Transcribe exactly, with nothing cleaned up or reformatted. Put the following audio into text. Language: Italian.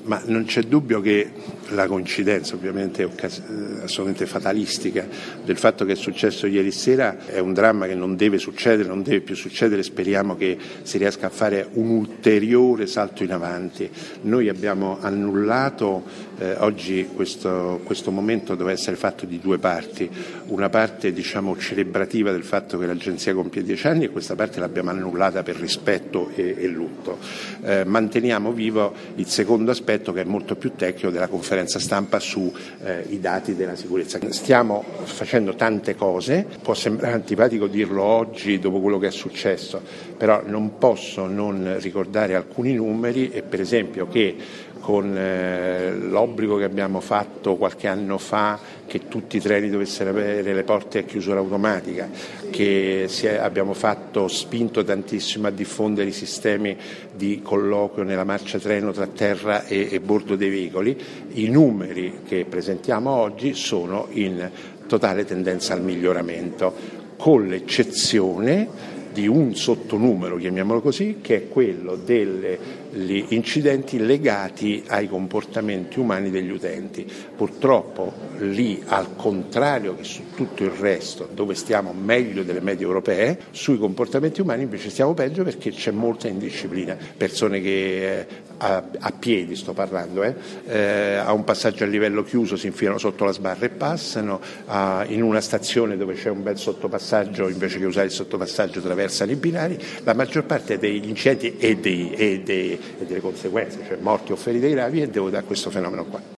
Ma non c'è dubbio che la coincidenza, ovviamente occas- assolutamente fatalistica, del fatto che è successo ieri sera è un dramma che non deve succedere, non deve più succedere. Speriamo che si riesca a fare un ulteriore salto in avanti. Noi abbiamo annullato eh, oggi questo, questo momento doveva essere fatto di due parti, una parte diciamo celebrativa del fatto che l'agenzia compie dieci anni e questa parte l'abbiamo annullata per rispetto e, e lutto. Eh, manteniamo vivo il secondo aspetto che è molto più tecnico della conferenza stampa sui eh, dati della sicurezza. Stiamo facendo tante cose, può sembrare antipatico dirlo oggi dopo quello che è successo, però non posso non ricordare alcuni numeri e per esempio che con eh, l'obbligo che abbiamo fatto qualche anno fa che tutti i treni dovessero avere le porte a chiusura automatica, che si è, abbiamo fatto, spinto tantissimo a diffondere i sistemi di colloquio nella marcia treno tra terra e, e bordo dei veicoli, i numeri che presentiamo oggi sono in totale tendenza al miglioramento, con l'eccezione di un sottonumero, chiamiamolo così, che è quello degli incidenti legati ai comportamenti umani degli utenti. Purtroppo lì, al contrario che su tutto il resto, dove stiamo meglio delle medie europee, sui comportamenti umani invece stiamo peggio perché c'è molta indisciplina. Persone che eh, a, a piedi, sto parlando, eh, eh, a un passaggio a livello chiuso si infilano sotto la sbarra e passano, a, in una stazione dove c'è un bel sottopassaggio invece che usare il sottopassaggio attraversano i binari. La maggior parte degli incidenti e, dei, e, dei, e delle conseguenze, cioè morti o ferite gravi, è dovuta a questo fenomeno qua.